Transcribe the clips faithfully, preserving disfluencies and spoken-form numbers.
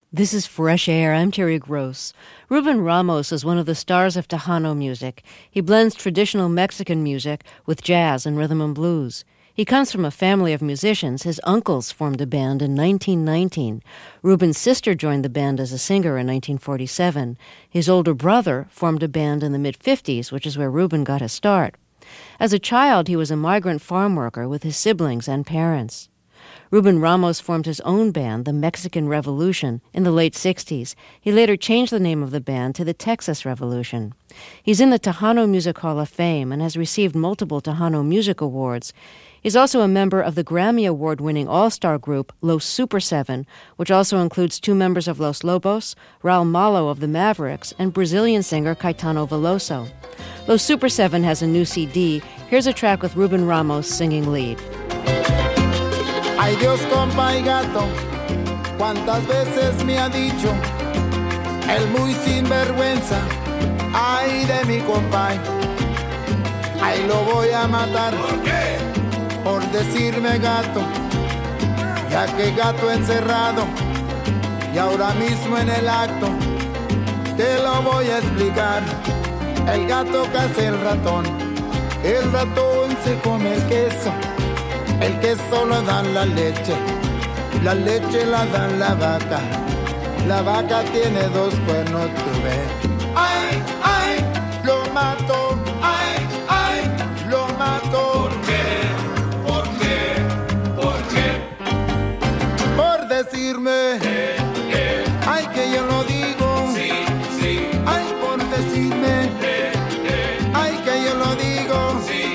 This is Fresh Air. I'm Terry Gross. Ruben Ramos is one of the stars of Tejano music. He blends traditional Mexican music with jazz and rhythm and blues. He comes from a family of musicians. His uncles formed a band in nineteen nineteen. Ruben's sister joined the band as a singer in nineteen forty-seven. His older brother formed a band in the mid-fifties, which is where Ruben got his start. As a child, he was a migrant farm worker with his siblings and parents. Ruben Ramos formed his own band, the Mexican Revolution, in the late sixties. He later changed the name of the band to the Texas Revolution. He's in the Tejano Music Hall of Fame and has received multiple Tejano Music Awards. He's also a member of the Grammy Award-winning all-star group Los Super Seven, which also includes two members of Los Lobos, Raul Malo of the Mavericks, and Brazilian singer Caetano Veloso. Los Super Seven has a new C D. Here's a track with Ruben Ramos singing lead. Ay Dios, compa y gato, cuántas veces me ha dicho el muy sinvergüenza, ay de mi compa, ay lo voy a matar. ¿Por qué? Por decirme gato, ya que gato encerrado y ahora mismo en el acto te lo voy a explicar. El gato caza el ratón, el ratón se come el queso. El queso lo dan la leche, la leche la dan la vaca, la vaca tiene dos cuernos, tú ves. Ay, ay, lo mato, ay, ay, lo mato. ¿Por qué? ¿Por qué? ¿Por qué? Por decirme, eh, eh. ay, que yo lo digo, sí, sí. Ay, por decirme, eh, eh. ay, que yo lo digo, sí.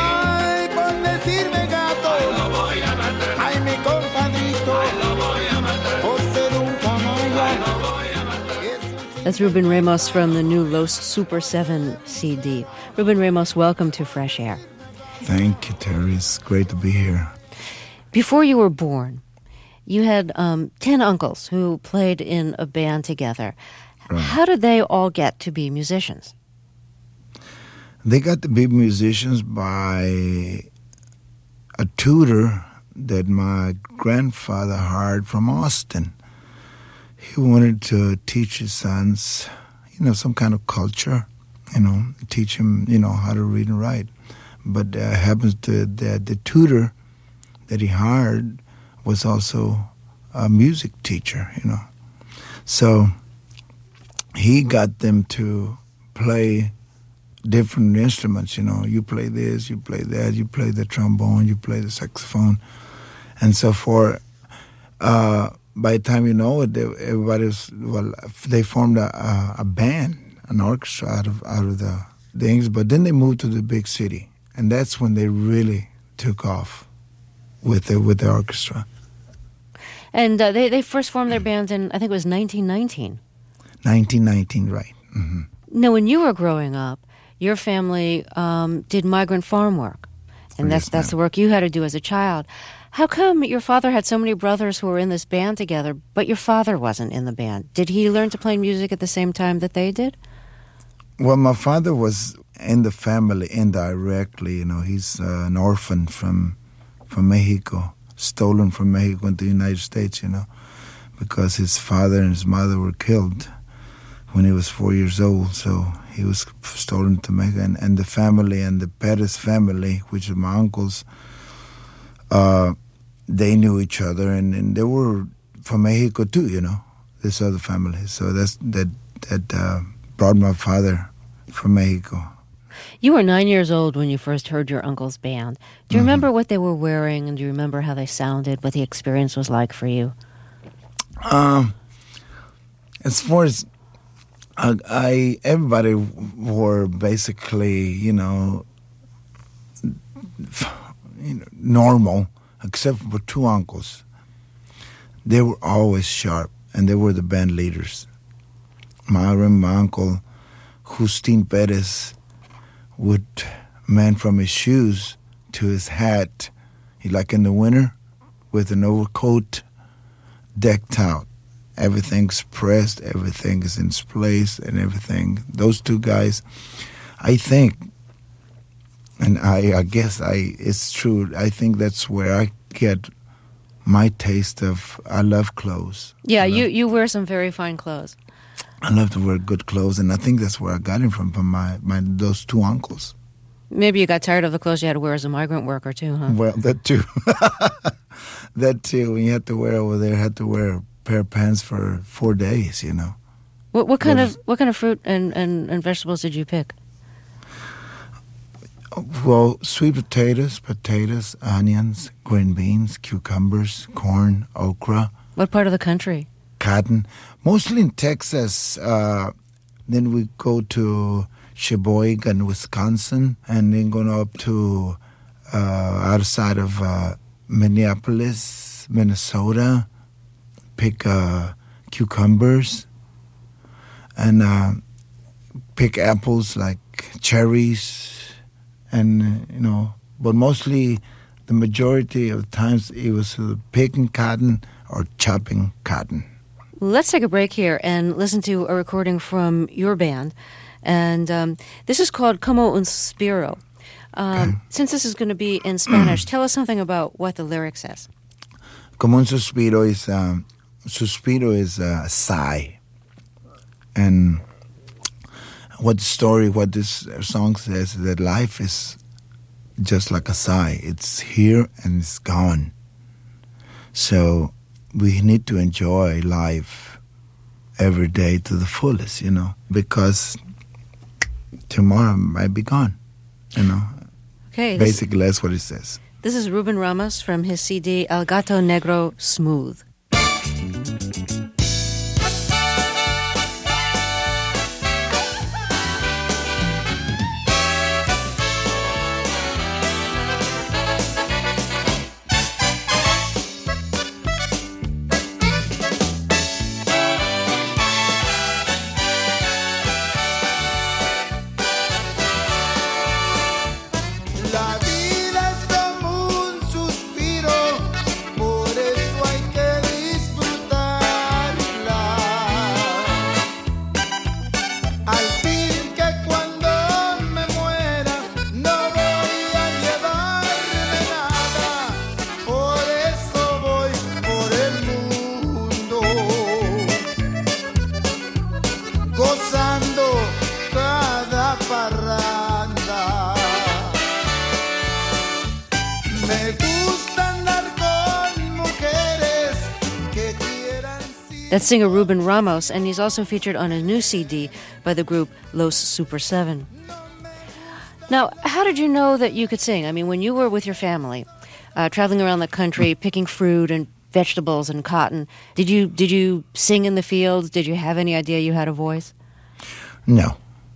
That's Ruben Ramos from the new Los Super Seven C D. Ruben Ramos, welcome to Fresh Air. Thank you, Terry. It's great to be here. Before you were born, you had um, ten uncles who played in a band together. Right. How did they all get to be musicians? They got to be musicians by a tutor that my grandfather hired from Austin. He wanted to teach his sons, you know, some kind of culture, you know, teach him, you know, how to read and write. But uh, happens to that the tutor that he hired was also a music teacher, you know. So he got them to play different instruments, you know. You play this, you play that, you play the trombone, you play the saxophone, and so forth. Uh, by the time you know it, they, everybody was, well, they formed a, a, a band, an orchestra out of out of the things. But then they moved to the big city, and that's when they really took off with the with the orchestra. And uh, they they first formed their band in, I think it was nineteen nineteen. nineteen nineteen, right. Mm-hmm. Now, when you were growing up, your family um, did migrant farm work, and that's yes, that's the work you had to do as a child. How come your father had so many brothers who were in this band together, but your father wasn't in the band? Did he learn to play music at the same time that they did? Well, my father was in the family indirectly. You know, he's uh, an orphan from from Mexico, stolen from Mexico into the United States, you know, because his father and his mother were killed when he was four years old. So he was stolen to Mexico. And, and the family, and the Perez family, which are my uncles, uh, they knew each other, and, and they were from Mexico too, you know, this other family. So that's that that uh, brought my father from Mexico. You were nine years old when you first heard your uncle's band. Do you mm-hmm. remember what they were wearing, and do you remember how they sounded, what the experience was like for you? Um, as far as I, I everybody were basically, you know, you know, normal, except for two uncles. They were always sharp, and they were the band leaders. My, my uncle, Justin Perez, would man from his shoes to his hat, he like in the winter, with an overcoat decked out. Everything's pressed, everything is in its place, and everything. Those two guys, I think, and I, I guess I it's true, I think that's where I get my taste of, I love clothes. Yeah, I love, you, you wear some very fine clothes. I love to wear good clothes, and I think that's where I got it from, from my, my those two uncles. Maybe you got tired of the clothes you had to wear as a migrant worker, too, huh? Well, that too. That too. When you had to wear over there, had to wear a pair of pants for four days, you know. What, what kind That of was- what kind of fruit and, and, and vegetables did you pick? Well, sweet potatoes, potatoes, onions, green beans, cucumbers, corn, okra, What part of the country? cotton. Mostly in Texas. Uh, then we go to Sheboygan, Wisconsin, and then going up to uh, outside of uh, Minneapolis, Minnesota. Pick uh, cucumbers and uh, pick apples like cherries. And, uh, you know, but mostly the majority of times it was uh, picking cotton or chopping cotton. Let's take a break here and listen to a recording from your band. And um, this is called Como un Suspiro. Um, since this is going to be in Spanish, tell us something about what the lyric says. Como un suspiro is, um, suspiro is a sigh. And what the story, what this song says is that life is just like a sigh. It's here and it's gone. So we need to enjoy life every day to the fullest, you know, because tomorrow might be gone, you know. Okay, this, Basically, that's what it says. this is Ruben Ramos from his C D El Gato Negro Smooth. La vida es como un suspiro, por eso hay que disfrutarla. Al fin que cuando me muera no voy a llevarme nada, por eso voy por el mundo, gozando cada parranda. Me gusta andar con mujeres que quieran si- That's singer Ruben Ramos, and he's also featured on a new C D by the group Los Super Seven. Now, how did you know that you could sing? I mean, when you were with your family, uh, traveling around the country, picking fruit and vegetables and cotton, did you did you sing in the fields? Did you have any idea you had a voice? No.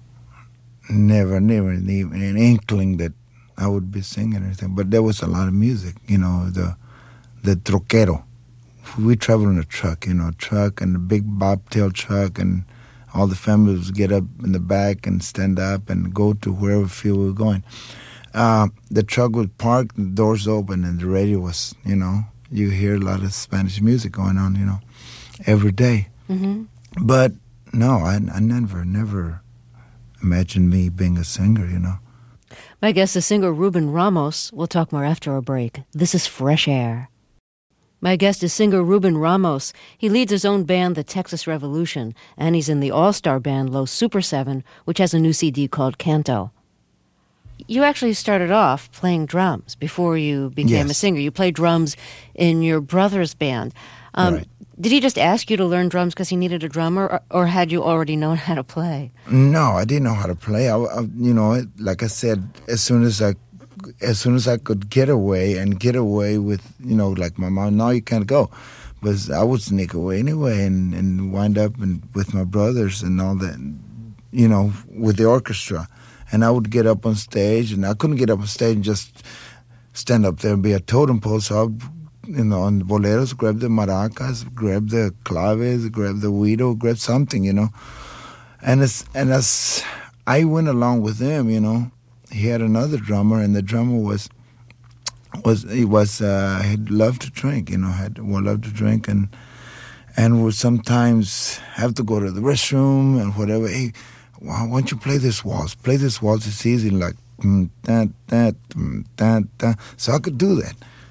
Never, never even an inkling that I would be singing or anything. But there was a lot of music, you know, the the troquero. We traveled in a truck, you know, a truck and a big bobtail truck, and all the families would get up in the back and stand up and go to wherever field we were going. Uh, the truck would park, the doors open, and the radio was, you know, you hear a lot of Spanish music going on, you know, every day. Mm-hmm. But no, I, I never, never imagined me being a singer, you know. My guest is singer Ruben Ramos. We'll talk more after a break. This is Fresh Air. My guest is singer Ruben Ramos. He leads his own band, the Texas Revolution, and he's in the all-star band Los Super Seven, which has a new C D called Canto. You actually started off playing drums before you became Yes. a singer. You played drums in your brother's band. Um, Right. Did he just ask you to learn drums because he needed a drummer, or, or had you already known how to play? No, I didn't know how to play. I, I, you know, like I said, as soon as I, as soon as I could get away and get away with, you know, like my mom, no, you can't go, but I would sneak away anyway and, and wind up and with my brothers and all that, you know, with the orchestra, and I would get up on stage, and I couldn't get up on stage and just stand up there and be a totem pole, so I. You know, on the boleros, grab the maracas, grab the claves, grab the guido, grab something, you know. And as and as I went along with him, you know, he had another drummer, and the drummer was was he was uh, he loved to drink, you know, had well, loved to drink, and and would sometimes have to go to the restroom and whatever. Hey, why don't you play this waltz? Play this waltz. It's easy, like mm, that that mm, that that. So I could do that.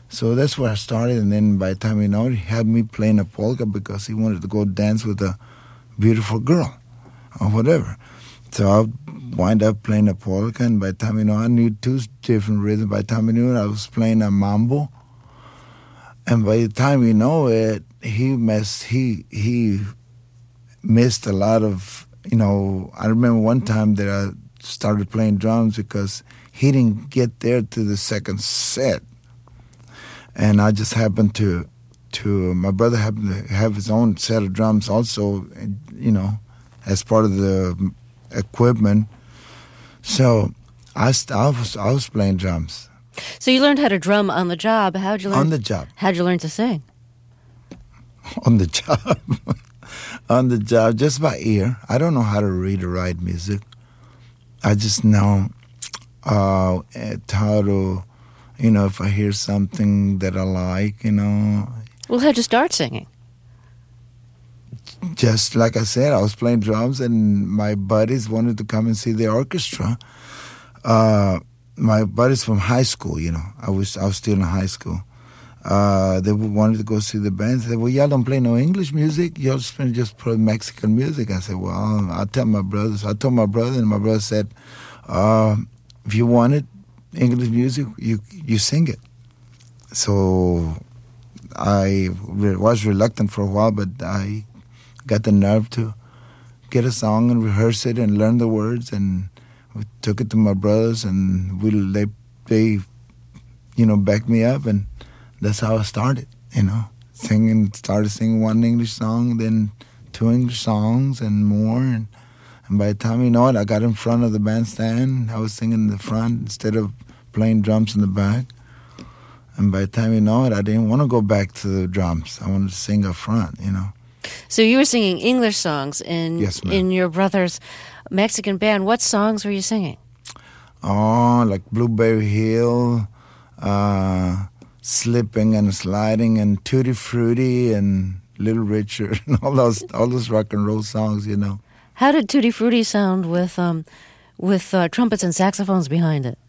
So that's where I started, and then by the time you know it, he had me playing a polka because he wanted to go dance with a beautiful girl or whatever. So I wind up playing a polka, and by the time you know, I knew two different rhythms. By the time you knew it, I was playing a mambo, and by the time you know it, he messed. He he missed a lot of. You know, I remember one time that I started playing drums because he didn't get there to the second set, and I just happened to to my brother happened to have his own set of drums also. You know, as part of the equipment. So I, st- I was I was playing drums. So you learned how to drum on the job. How'd you learn? On the job. How'd you learn to sing? On the job. On the job, just by ear. I don't know how to read or write music. I just know uh, how to, you know, if I hear something that I like, you know. Well, how'd you start singing? Just like I said, I was playing drums, and my buddies wanted to come and see the orchestra. Uh, my buddies from high school, you know, I was I was still in high school. Uh, they wanted to go see the band. They said, "Well, y'all don't play no English music. Y'all just just play Mexican music." I said, "Well, I'll tell my brothers." I told my brother, and my brother said, uh, "If you want it, English music, you you sing it." So I re- was reluctant for a while, but I got the nerve to get a song and rehearse it and learn the words, and we took it to my brothers, and we they they you know backed me up, and that's how I started. You know, singing started singing one English song, then two English songs, and more, and and by the time you know it, I got in front of the bandstand. I was singing in the front instead of playing drums in the back. And by the time you know it, I didn't want to go back to the drums. I wanted to sing up front. You know. So you were singing English songs in Yes, ma'am. in your brother's Mexican band. What songs were you singing? Oh, like Blueberry Hill, uh, Slipping and Sliding, and Tutti Frutti, and Little Richard, and all those all those rock and roll songs, you know. How did Tutti Frutti sound with um, with uh, trumpets and saxophones behind it?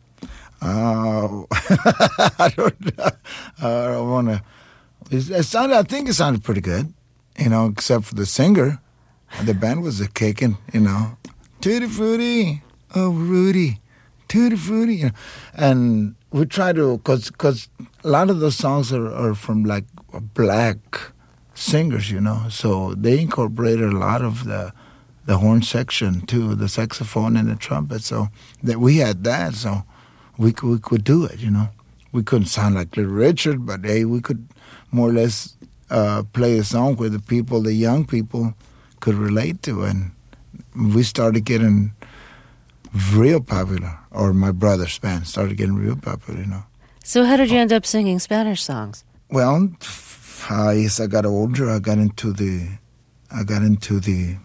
Uh, I don't, I don't want to. It sounded. I think it sounded pretty good. You know, except for the singer. The band was a kicking, you know. Tutti Frutti, oh, Rudy, Tutti Frutti. You know. And we try to, because cause a lot of those songs are, are from, like, black singers, you know. So they incorporated a lot of the the horn section, too, the saxophone and the trumpet. So that we had that, so we could, we could do it, you know. We couldn't sound like Little Richard, but, hey, we could more or less uh, play a song where the people, the young people, could relate to. And we started getting real popular, or my brother's band started getting real popular, you know. So how did you end up singing Spanish songs? Well, uh, as I got older, I got into the, I got into the,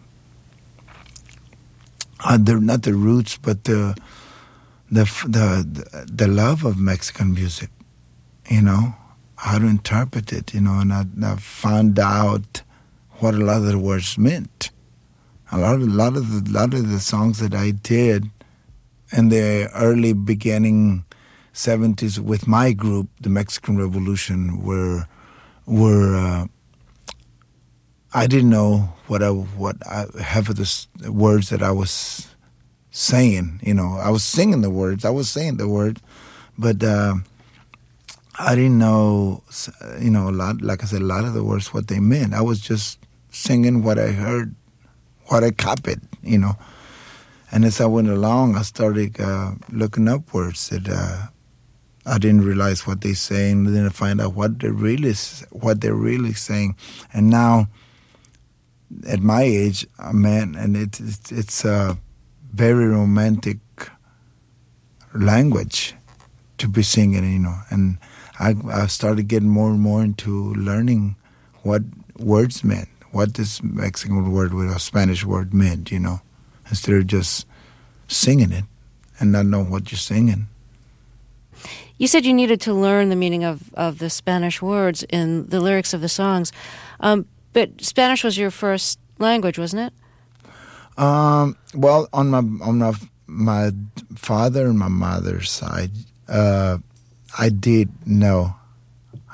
uh, the not the roots, but the, the, the, the love of Mexican music, you know, how to interpret it, you know, and I, I found out what a lot of the words meant. A lot of, a lot of the, lot of the songs that I did in the early beginning seventies with my group, the Mexican Revolution, were were uh, I didn't know what I what I, half of the s- words that I was saying. You know, I was singing the words, I was saying the words, but uh, I didn't know. You know, a lot. Like I said, a lot of the words what they meant. I was just singing what I heard, what I copied. You know. And as I went along, I started uh, looking up words that uh, I didn't realize what they're saying. Then I find out what they're really what they're really saying. And now, at my age, man, and it, it's it's a very romantic language to be singing, you know. And I, I started getting more and more into learning what words meant, what this Mexican word with a Spanish word meant, you know. Instead of just singing it and not know what you're singing. You said you needed to learn the meaning of, of the Spanish words in the lyrics of the songs. Um, but Spanish was your first language, wasn't it? Um, well, on my on my, my father and my mother's side, uh, I did know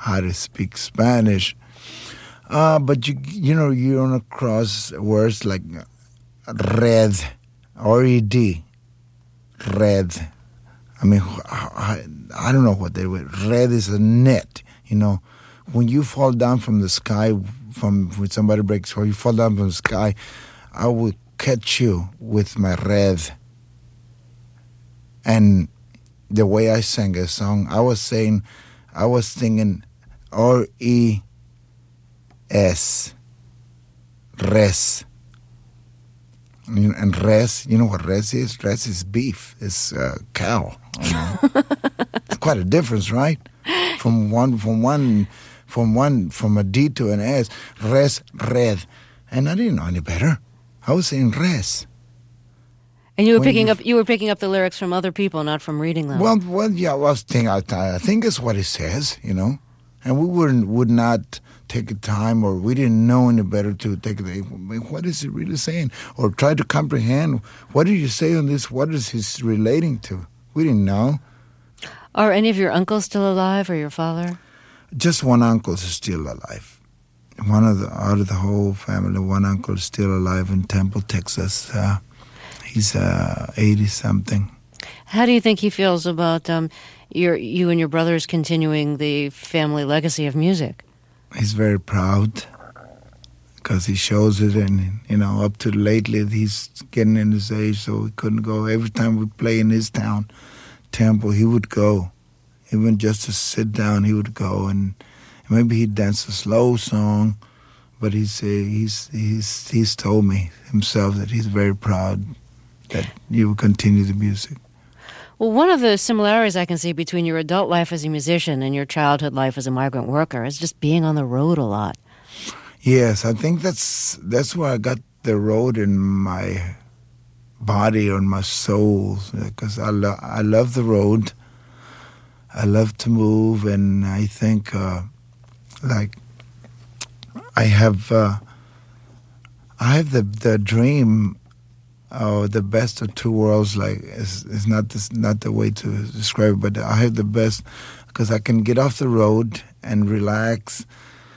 how to speak Spanish. Uh, but you you know you run across words like red, R E D, red. I mean, I, I don't know what they were. Red is a net. You know, when you fall down from the sky, from when somebody breaks, or you fall down from the sky, I will catch you with my red. And the way I sang a song, I was saying, I was singing R E S, res. And res, you know what res is? Res is beef. It's uh, cow. You know? It's quite a difference, right? From one, from one, from one, from a D to an S. Res, red. And I didn't know any better. I was saying res. And you were When picking you- up you were picking up the lyrics from other people, not from reading them. Well, well, yeah, I was thinking, I, I think that's what it says, you know. And we wouldn't, would not take the time, or we didn't know any better to take the, what is it really saying? Or try to comprehend, what did you say on this? What is this relating to? We didn't know. Are any of your uncles still alive, or your father? Just one uncle is still alive. One of the, out of the whole family, one uncle is still alive in Temple, Texas. Uh, he's uh, eighty-something. How do you think he feels about um, your you and your brothers continuing the family legacy of music? He's very proud because he shows it, and, you know, up to lately he's getting in his age, so he couldn't go. Every time we play in his town, Temple, he would go. Even just to sit down, he would go, and maybe he'd dance a slow song, but he's uh, he's he's he's told me himself that he's very proud that you will continue the music. Well, one of the similarities I can see between your adult life as a musician and your childhood life as a migrant worker is just being on the road a lot. Yes, I think that's that's where I got the road in my body or in my soul, because I, lo- I love the road. I love to move, and I think uh, like I have uh, I have the the dream. Oh, the best of two worlds. Like, is is not this, not the way to describe it, but I have the best because I can get off the road and relax,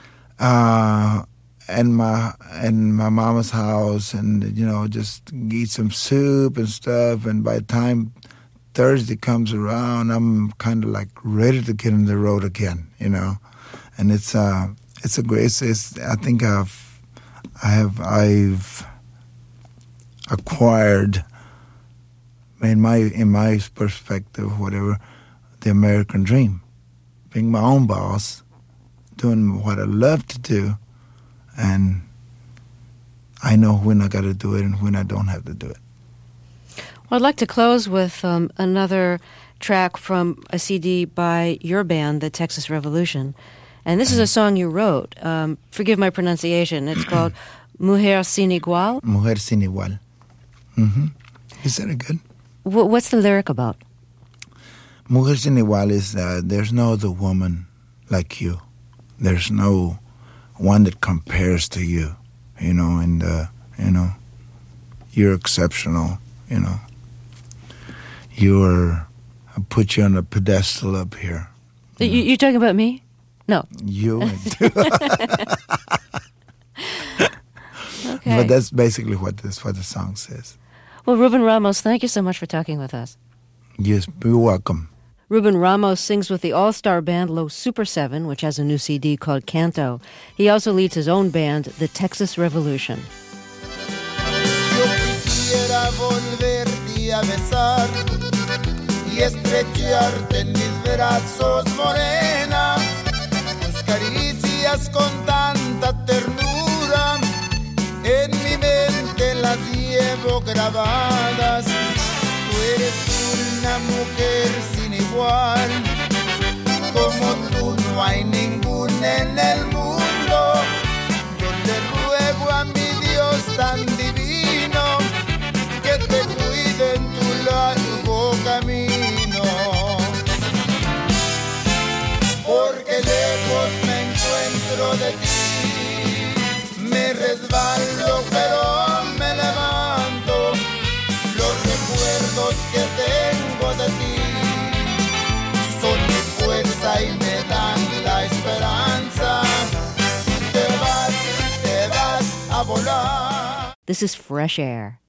uh, and my and my mama's house, and you know, just eat some soup and stuff. And by the time Thursday comes around, I'm kind of like ready to get on the road again, you know. And it's uh, it's a great. It's, it's, I think I've I have I've. acquired, in my in my perspective, whatever, the American dream, being my own boss, doing what I love to do, and I know when I got to do it and when I don't have to do it. Well, I'd like to close with um, another track from a C D by your band, the Texas Revolution, and this is a song you wrote. Um, forgive my pronunciation. It's called Mujer Sin Igual. Mujer Sin Igual. Mm-hmm. Is that good? W- what's the lyric about? Mujer Sin Igual is uh, there's no other woman like you. There's no one that compares to you, you know, and, uh, you know, you're exceptional, you know. You're, I put you on a pedestal up here. You, you're talking about me? No. You and Okay. But that's basically what this what the song says. Well, Ruben Ramos, thank you so much for talking with us. Yes, you're welcome. Ruben Ramos sings with the all-star band Los Super Seven, which has a new C D called Canto. He also leads his own band, the Texas Revolution. Yo quisiera volverte a besar y estrecharte en mis brazos, morena. Tus caricias con tanta ternura en mi mente las llevo grabadas. Tú eres una mujer sin igual, como tú no hay ninguna en el mundo. Yo le ruego a mi Dios tan divino que te cuide en tu largo camino, porque lejos me encuentro de ti, me resbalo pero me levanto, los recuerdos que tengo de ti son mi fuerza y me dan la esperanza. This is Fresh Air.